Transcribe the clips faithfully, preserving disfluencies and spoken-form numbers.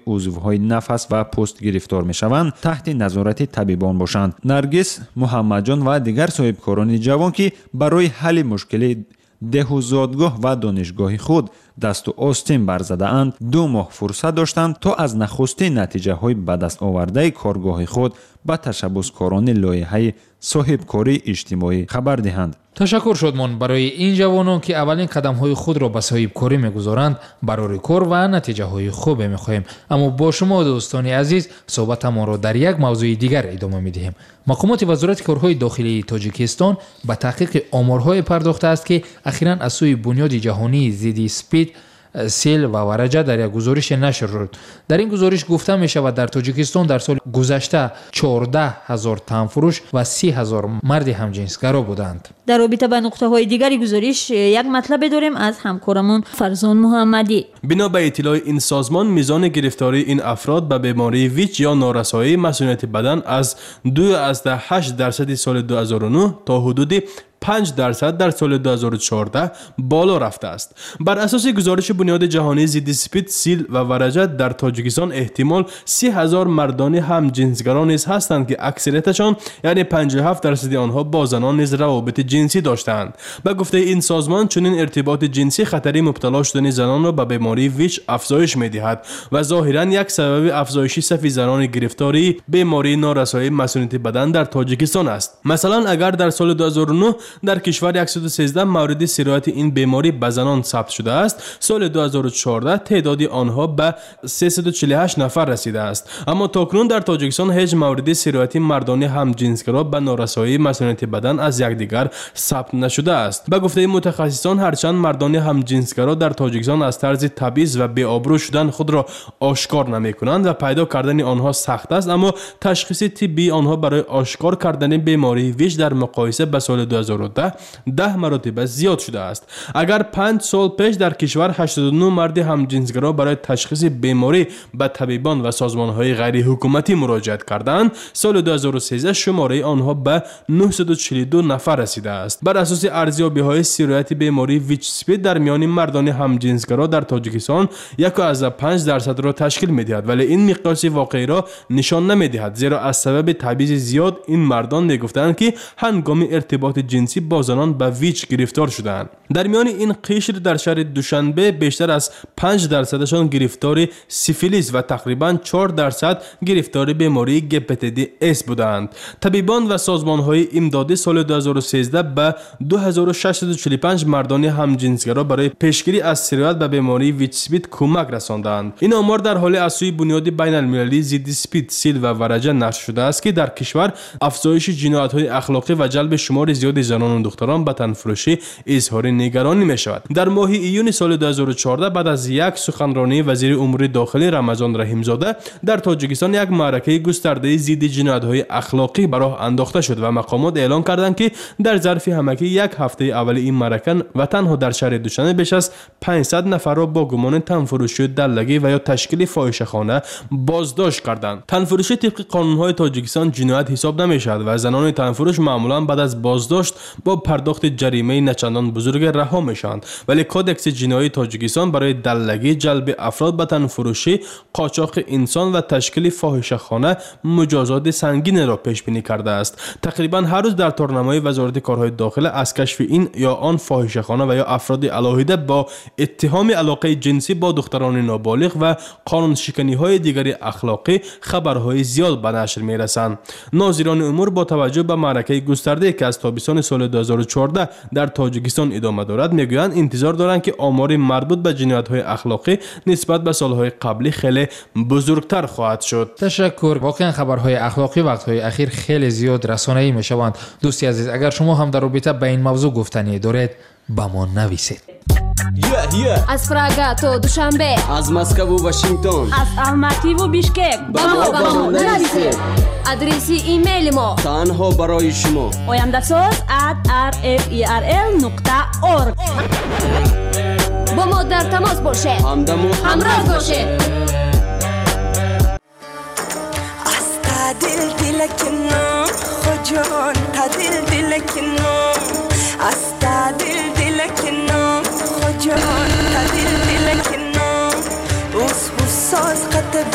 عضوهای نفس و پوست گرفتار میشوند تحت نظارت طبیبان باشند. نرگس محمدجان و دیگر صاحبکاران جوان که برای حل مشکل ده و زادگاه و دانشگاه خود دست و آستین برزده اند دو ماه فرصت داشتند تا از نخستین نتیجه های به دست آورده کارگاه خود به تشبسکاران لایحه صاحبکاری اجتماعی خبر دهند. تشکر شادمان برای این جوانان که اولین قدم های خود را به صاحبکاری میگذارند. برای کار و نتیجه های خوب میخواهیم. اما با شما دوستان عزیز صحبتمان را در یک موضوع دیگر ادامه میدهیم. مقامات وزارت کارهای داخلی تاجیکستان به تحقیق آمارهای پرداخته است که اخیراً از سوی بنیاد جهانی ضد اسپید، سیل و ورجه در یک گزارش نشر شد. در این گزارش گفته می شود در تاجیکستان در سال گذشته چهارده هزار تنفروش و سی هزار مرد همجنسگرا بودند. در رابطه با نقطه های دیگری گزارش یک مطلب داریم از همکارمون فرزان محمدی. بنا به اطلاع این سازمان میزان گرفتاری این افراد به بیماری ویچ یا نارسایی مسئولیت بدن از دو از هشت درصد سال دو هزار و نه تا حدود پنج درصد در سال دو هزار و چهارده بالا رفته است. بر اساس گزارش بنیاد جهانی ضد اسپید، سیل و ورجه در تاجیکستان احتمال سی هزار مردان همجنسگرا نیز هستند که اکثریتشان یعنی پنجاه و هفت درصد آنها با زنان نیز روابط جنسی داشتند. به گفته این سازمان چنین ارتباط جنسی خطری مبتلا شدن زنان را به بیماری ویچ افزایش می‌دهد و ظاهراً یک سبب افزایش صف زنان گرفتاری بیماری نارسایی مسئولیت بدن در تاجیکستان است. مثلا اگر در سال دو هزار و نه در کشور صد و سیزده مورد سرایت این بیماری به زنان ثبت شده است، سال دو هزار و چهارده تعداد آنها به سیصد و چهل و هشت نفر رسیده است. اما تاکنون در تاجیکستان هیچ مورد سرایت مردان همجنسگرا به نارسایی مسئولیت بدن از یکدیگر ثبت نشده است. به گفته متخصصان هرچند مردان همجنسگرا در تاجیکستان از طرز تبعیض و بی‌آبرو شدن خود را آشکار نمی‌کنند و پیدا کردن آنها سخت است، اما تشخیص طبی آنها برای آشکار کردن بیماری ویچ در مقایسه با سال دو هزار و ده ده مراتب زیاد شده است. اگر پنج سال پیش در کشور هشتاد و نه مرد همجنسگرا برای تشخیص بیماری به طبیبان و سازمان‌های غیر حکومتی مراجعت کردند، سال دو هزار و سیزده شماره آنها به نهصد و چهل و دو نفر رسیده است. بر اساس ارزیابی‌های سرایت بیماری ویچ اسپید در میان مردان همجنسگرا در تاجیکستان یک از پنج درصد را تشکیل می‌دهد، ولی این مقیاس واقعی را نشان نمی‌دهد، زیرا از سبب تبعیض زیاد این مردان می‌گفتند که هنگام ارتباط جنسی با زنان به ویچ گرفتار شدند. در میان این قشر در شهر دوشنبه بیشتر از پنج درصدشان گرفتار سیفیلیس و تقریباً چهار درصد گرفتار بیماری گپتیدی اس بودند. طبیبان و سازمان‌های امدادی سال دو هزار و سیزده به دو هزار و ششصد و چهل و پنج مردان همجنسگرا برای پیشگیری از سرایت به بیماری ویچ اسپید کمک رساندند. این آمار در حال از سوی بنیاد بین‌المللی ضد اسپید، سیل و ورجه نشر شده است که در کشور افزایش جنایت‌های اخلاقی و جلب شمار زیاد زنان و دختران به تنفروشی اظهار نگرانی می شود. در ماه ایون سال دو هزار و چهارده بعد از یک سخنرانی وزیر امور داخلی رمضان رحیم‌زاده در تاجیکستان یک معرکه گسترده ضد جنایت‌های اخلاقی به راه انداخته شد و مقامات اعلام کردند که در ظرف همکی یک هفته اول این معرکه و تنها در شهر دوشنبه بیش از پانصد نفر را با گمان تنفروشی، دلگی و یا تشکیل فاحشه‌خانه بازداشت کردند. تنفروشی طبق قانون‌های تاجیکستان جنایت حساب نمی‌شود و زنان تنفروش معمولاً بعد از بازداشت با پرداخت جریمه نچندان بزرگ رها میشوند، ولی کودکس جنایی تاجیکستان برای دلگی، جلب افراد به تنفروشی، قاچاق انسان و تشکیل فاحشه‌خانه مجازات سنگین را پیش بینی کرده است. تقریبا هر روز در تورنمای وزارت کارهای داخله از کشف این یا آن فاحشه‌خانه و یا افراد علاهیده با اتهام علاقه جنسی با دختران نابالغ و قانون شکنی‌های دیگری اخلاقی خبرهای زیاد به نشر می‌رسند. ناظران امور با توجه به معرکه گسترده که از تابستان سال دو هزار و چهارده در تاجیکستان ادامه دارد میگویند انتظار دارند که آمار مربوط به جنایت‌های اخلاقی نسبت به سال‌های قبلی خیلی بزرگتر خواهد شد. تشکر. واقعا خبرهای اخلاقی وقت‌های اخیر خیلی زیاد رسانه‌ای میشوند. دوستی عزیز، اگر شما هم در رابطه با این موضوع گفتنی دارید با ما نویسید. Yeah, yeah. از پراگا تا دوشنبه، از مسکو و واشنگتن، از الماتی و بیشکک با ما با ما نویسید. آدرس ایمیل ما تنها برای شما oyamdasoz at r f e r l nokta org. با ما در تماس باشه، همدم و همراه باشه. استا دل دلکنم خجان تا دل دلکنم استا دل دلکنم خجان تا دل دلکنم اوس اوس ساز قطب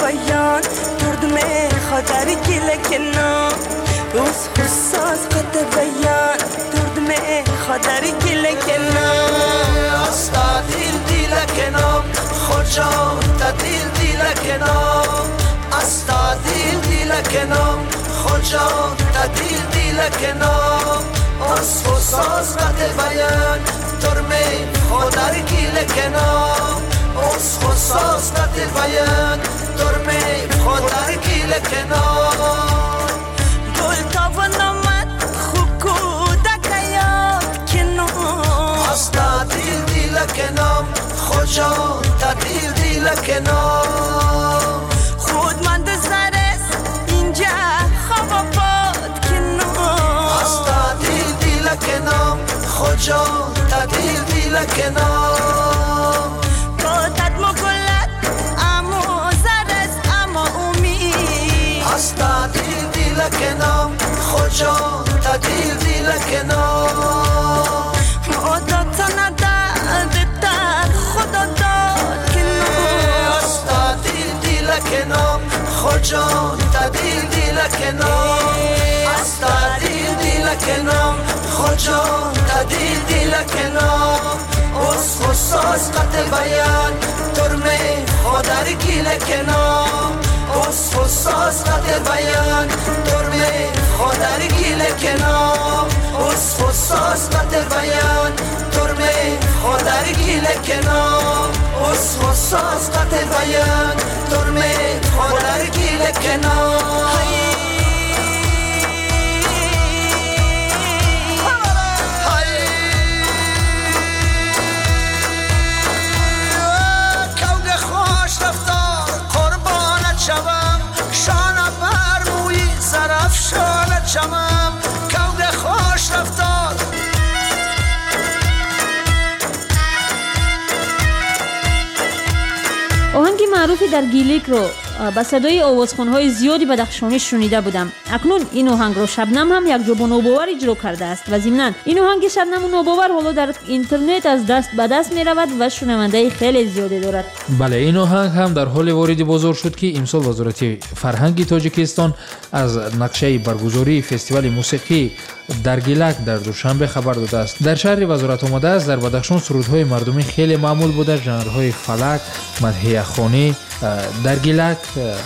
بیان درد می خاطر گله کنم روز خصاص قد بیان درد می خاطر گله کنم استا دیل دیل کنم خوشا تا دیل دیل کنم استا دیل دیل کنم خوشا تا دیل دیل کنم از خصاص قد بیان درد می خاطر گله کنم از خصاص قد بیان درد می خاطر گله کنم گل تابان آمد خوب کودک یاد کنم استا دیل دیل کنم خوشا تا دیل دیل کنم خود من دزرس اینجا خواب آباد کنم استا دیل دیل کنم خوشا تا دیل دیل کنم کاتت مگلت اما زرس اما امید استا دیل دیل کنم خوشا تا دیل دیل کنم مادت ندادتر خدا داد کنم استا دیل دیل کنم خوشا تا دیل دیل کنم استا دیل دیل کنم خوشا تا دیل دیل کنم از خصاص قد بیان ترمه خودر گیل کنم از خصاص قد بیان ترمه خودر گیل کنم از خصاص قد بیان ترمه خودر گیل کنم از خصاص قد بیان ترمه خودر گیل کنم شمم کود خوش رفتار آهنگ معروفی در گیلیک رو با صدای آوازخوان‌های زیادی بدخشانی شنیده بودم. اکنون این آهنگ رو شبنم هم یک جا با نوباور اجرا کرده است و ضمناً این آهنگ شبنم و نوباور حالا در اینترنت از دست به دست می رود و شنونده خیلی زیادی دارد. بله، این آهنگ هم در حال وارد بازار شد که امسال وزارت فرهنگ تاجیکستان از نقشه برگزاری فستیوال موسیقی در گیلک در دوشنبه خبر داده است. در شهر وزارت آمده است در بدخشان سرودهای مردمی خیلی معمول بوده. ژانرهای فلک، مدحیه خوانی، در گیلک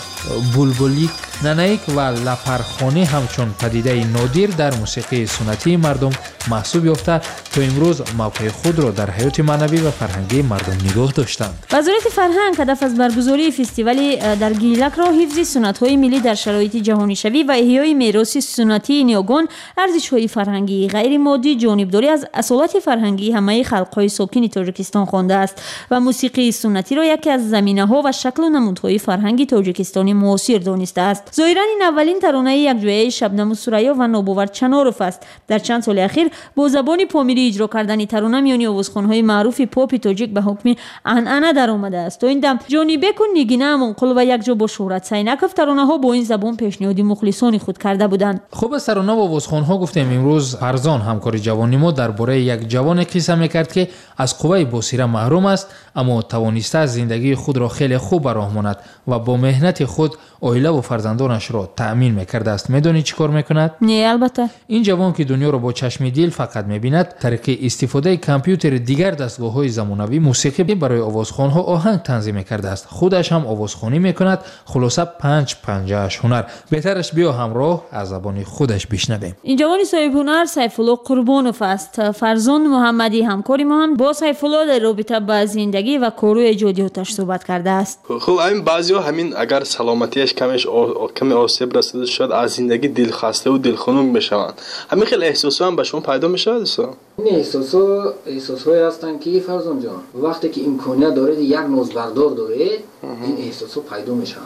بولبولیک، ننیک و لپرخوانی همچون پدیده نادر در موسیقی سنتی مردم محسوب یافته تا امروز موقع خود را در حیات معنوی و فرهنگی مردم نگاه داشتند. وزارت فرهنگ هدف از برگزاری فستیوال در گیلک را حفظ سنت‌های ملی در شرایط جهانی شوی و احیای میراث سنتی نیاگان، ارزش‌های فرهنگی غیر مادی، جانبداری از اصالت فرهنگی همه خلق‌های ساکن تاجیکستان خوانده است و موسیقی سنتی را یکی از زمینه‌ها و شکل و نمودهای فرهنگی تاجیکستان معاصر دانسته است. ظاهراً این اولین ترانه یکجایی شبنم و ثریا و نوباور چناروف است. در چند سال اخیر با زبان پامیری اجرا کردن ترانه میانی آوازخوان‌های معروف پاپ تاجیک به حکم عنعنه در آمده است. تا این دم جانی بک و نیگینه منقل و یکجا با شهرت سینکف ترانه‌ها با این زبان پیشنهادی مخلصان خود کرده بودند. خوب است ترانه و آوازخوان‌ها گفتیم امروز فرزان همکار جوانی ما درباره یک جوان قصه می‌کرد که از قوه بصیره محروم است اما توانسته زندگی خود را خیلی خوب براه ماند و با مهنت خود عائله و فرزندانش را تأمین می‌کرده است. می‌دانی چی کار می‌کند؟ نه البته. این جوان که دنیا را با چشم دل فقط می‌بیند، طریق استفاده کامپیوتر دیگر دستگاه‌های زمانوی موسیقی برای آوازخوان‌ها آهنگ تنظیم می‌کرده است. خودش هم آوازخوانی می‌کند. خلاصه پنج پنجه‌اش هنر. بهترش بیا همراه از زبان خودش بشنویم. این جوان صاحب هنر سیف‌الله قربانوف است. فرزان محمدی همکاری ما هم با سیف‌الله در رابطه با زندگی و کارهای ایجادیاتش صحبت کرده است. خب همین بعضی‌ها همین اگر سلامتیش کمش کمی آسیب رسیده شد از زندگی دلخسته و دلخنک میشوند. همین خیلی احساسا هم به شما پیدا میشه دوستا؟ این احساسا احساسایی هستن که فرزان جان وقتی که امکانیت دارید یک نوز بردار دارید این احساسا پیدا میشن.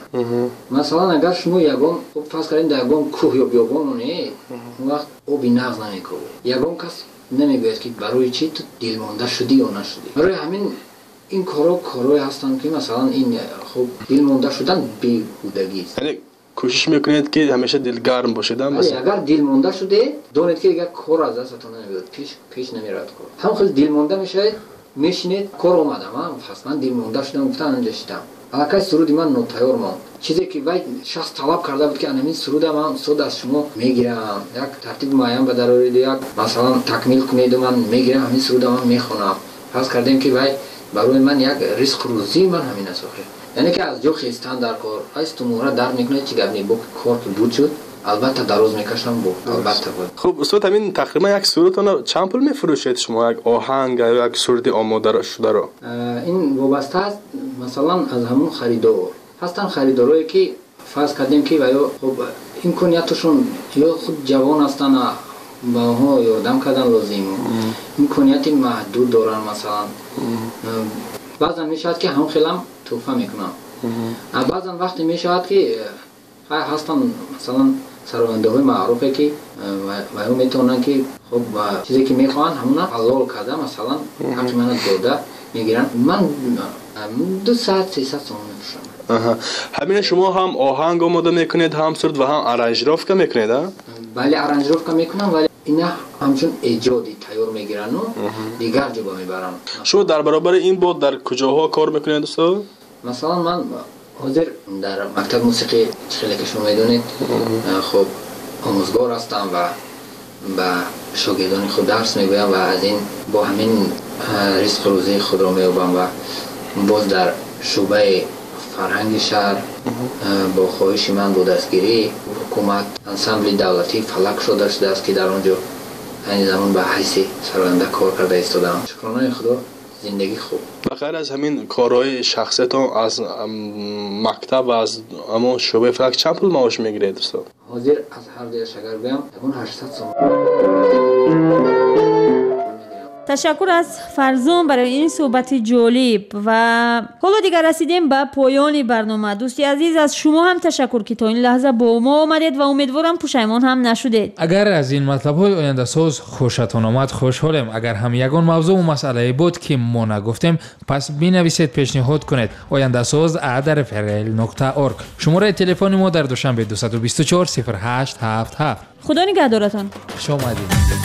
مثلا اگر شما یگان خب فرض کنید در یگان کوه یا بیابان اونید اون وقت آبی نغز نمیکنه. یگان کس نمیگوید که برای چی تو دلمانده شدی یا نشدی. برای همین این کارا کارایی هستن که مثلا این خب دلمانده شدن بیهودگی است. یعنی کوشش میکنید که همیشه دلگرم باشید. مثلا اگر دلمانده شده دانید که دیگه کار از دستتون نمیاد، پیش پیش نمیرد کار. هم خیلی دلمانده میشید، میشینید کار اومدم من اصلا دلمانده شدم گفتم نشدم. اگه سرودی من نوتیار ماند چیزی که وای شخص طلب کرده بود که همین سرود من سرود از شما میگیرم، یک ترتیب معین به در آورید، یک مثلا تکمیل کنید و من میگیرم همین سرود من میخونم. فرض کردیم که وای برای من یک رزق روزی من همین است. یعنی که از جو خیستان در کار است تو مورد در میکنه چی گبنی بو کار که بود شد البته دراز میکشم بود البته بود. خب استاد همین تقریبا یک سرودتون چند پول میفروشید شما، یک آهنگ یا یک سرود آماده شده رو؟ این وابسته است مثلا از همون خریدار هستن، خریدارایی که فرض کردیم که ویا خب امکانیتشون یا خود جوان هستن با ها یا دم کردن لازم امکانیت محدود دارن، مثلا بعضا میشود که هم خیلی توفه میکنن، بعضا وقتی میشود که هستن مثلا سرونده های معروفه که و هم میتونن که خب چیزی که میخوان همونا حلال کرده مثلا حقی منت داده میگیرن. من دو ساعت سی ساعت سوم میفروشم. همین شما هم آهنگ آماده میکنید هم سرود و هم ارنجروفکا میکنید؟ بله ارنجروفکا میکنم ولی اینا همچون ایجادی تیار میگیرن و دیگر جا میبرن. شما در برابر این بود در کجاها کار میکنید دوستان؟ مثلا من حاضر در مکتب موسیقی خیلی که شما میدونید خب آموزگار هستم و به شاگردان خود درس میگویم و از این با همین رزق روزی خود را مییابم و باز در شعبه فرهنگ شهر با خواهش من با دستگیری حکومت انسامبل دولتی فلک شده شده است که در آنجا این زمان به حیث سرآینده کار کرده ایستادم. شکرانه خدا زندگی خوب. بخیر از همین کارهای شخصیتون از مکتب و از اما شعبه فلک چند پول معاش میگیرید دوستان؟ حاضر از هر دیگه شگر بگم تقریبا هشتصد سوم. تشکر از فرزون برای این صحبت جالب. و حالا دیگر رسیدیم به پایان برنامه. دوستی عزیز از شما هم تشکر که تا این لحظه با ما آمدید و امیدوارم پشیمان هم نشدید. اگر از این مطلب های آینده ساز خوشتون آمد خوشحالیم. اگر هم یگان موضوع و مسئله بود که ما نگفتیم پس بنویسید، پیشنهاد کنید. آینده ساز ات اف ار ال نقطه اورگ. شماره تلفن ما در دوشنبه دو دو چهار صفر هشت هفت هفت. خدا نگهدارتان. خوش آمدید.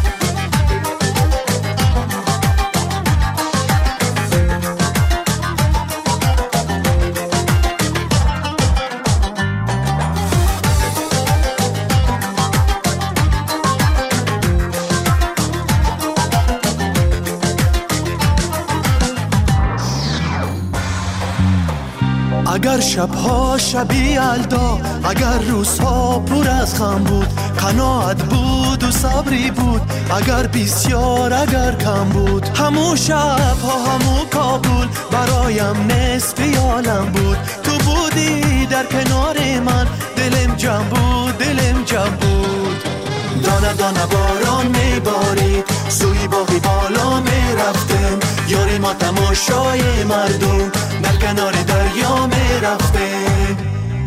اگر شبها شبی الدا، اگر روزها پر از خم بود، قناعت بود و صبری بود، اگر بسیار اگر کم بود، همو شبها همو کابل برایم نصف عالم بود. تو بودی در کنار من، دلم جمع بود دلم جمع بود. دانه دانه باران میبارید، سوی باقی بالا میرفتم، یاری ما تماشای مردم در کنار دریا میرفتم.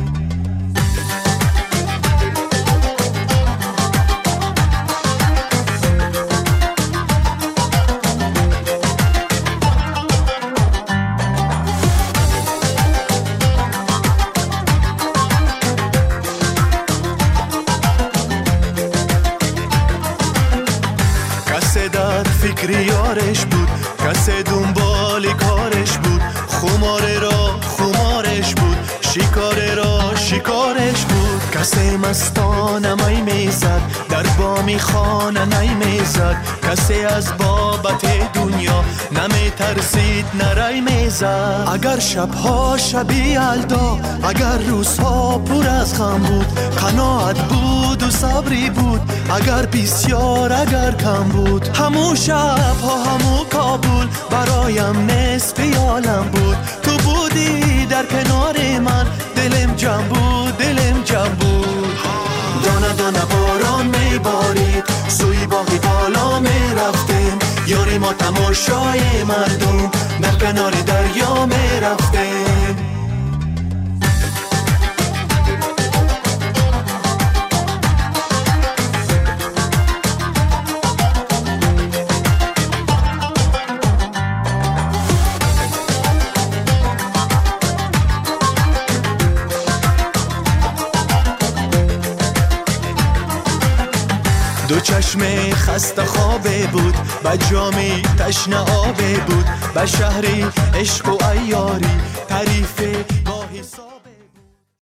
کسی در فکر یارش بود، کسی دنبال کارش بود، خمار را خمارش بود، شکار را شکارش بود. کسی مستانه می میزد، در بامی خانه نی میزد، کسی از بابت دنیا نمی ترسید نرای میزد. اگر شبها شبی الدا، اگر روزها پر از غم بود، قناعت بود و صبری بود، اگر بسیار اگر کم بود، همو شبها همو کابل برایم نصف عالم بود. تو بودی در کنار من، دلم جمع بود دلم جمع بود. دانه دانه باران میبارید، سوی باقی بالا میرفتیم، یاری ما تماشای مردم در کنار دریا میرفتیم. دو چشم خسته خوابه بود، با جامی تشنه آبه بود، با شهری عشق و عیاری تعریف با حساب.